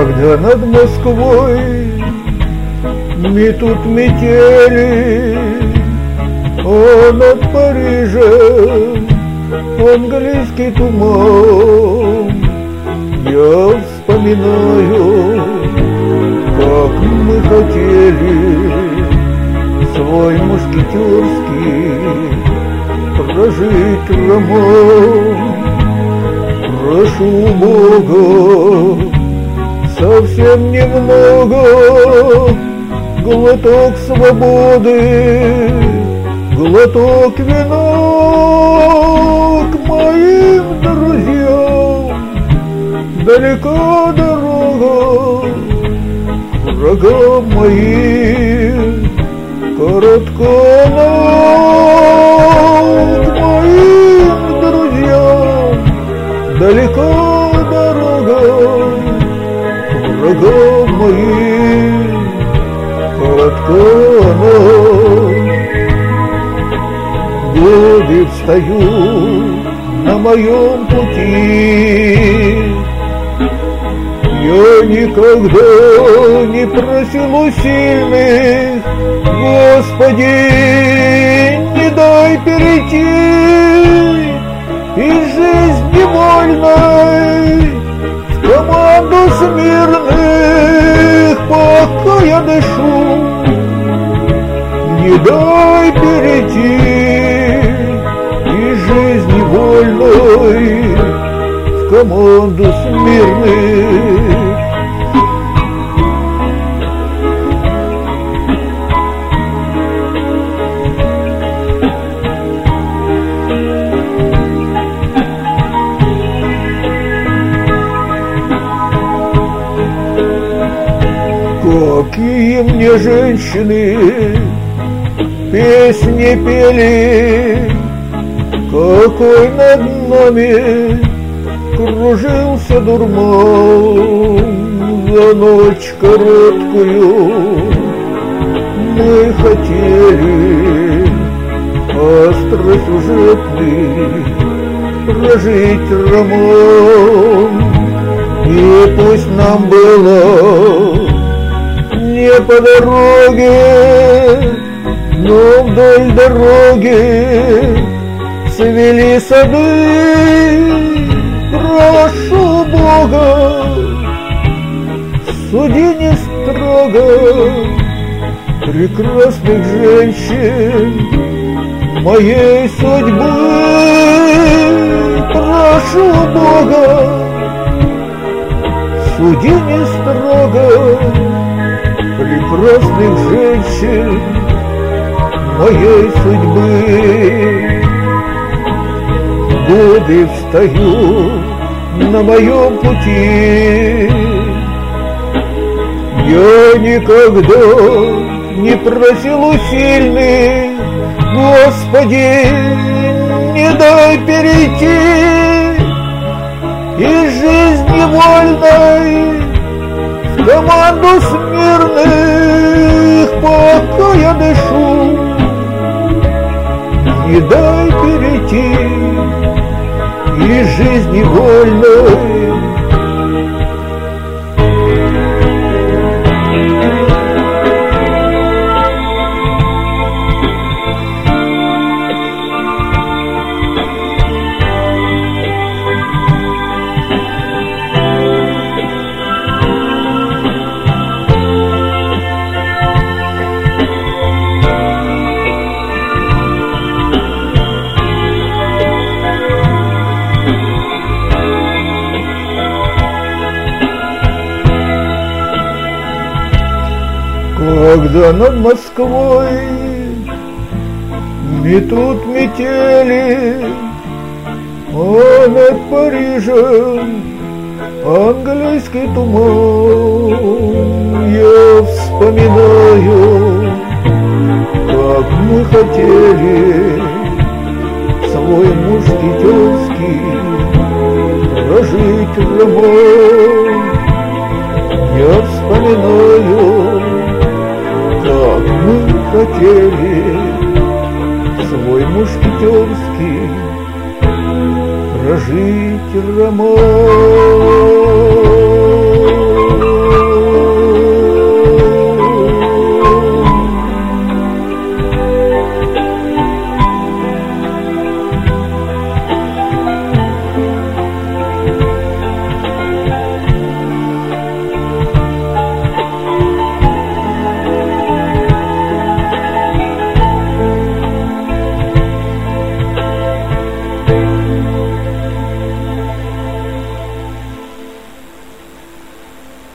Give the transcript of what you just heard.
Когда над Москвой метут метели, а над Парижем английский туман, я вспоминаю, как мы хотели свой мушкетерский прожить роман. Прошу Бога, совсем немного, глоток свободы, глоток вина к моим друзьям. Далека дорога к врагам моим, коротка ночь к моим друзьям. Далека дорога к врагам моим, коротка ночь. Годы встают на моем пути, я никогда не просил у сильных, Господи, не дай перейти из жизни вольной в команду смирных, пока я дышу. Не дай перейти из жизни вольной в команду смирных. Какие мне женщины песни пели, какой над нами кружился дурман. За ночь короткую мы хотели остросюжетный прожить роман. И пусть нам было не по дороге, но вдоль дороги цвели сады. Прошу Бога, суди не строго прекрасных женщин моей судьбы. Прошу Бога, суди не строго прекрасных женщин моей судьбы. Годы встают на моем пути, я никогда не просил у сильных, Господи, не дай перейти из жизни вольной в команду смирных, пока я дышу. Не дай перейти из жизни вольной. Когда над Москвой метут метели, а над Парижем английский туман, я вспоминаю, как мы хотели свой мушкетерский прожить роман. Я вспоминаю, как мы хотели свой мушкетерский прожить роман.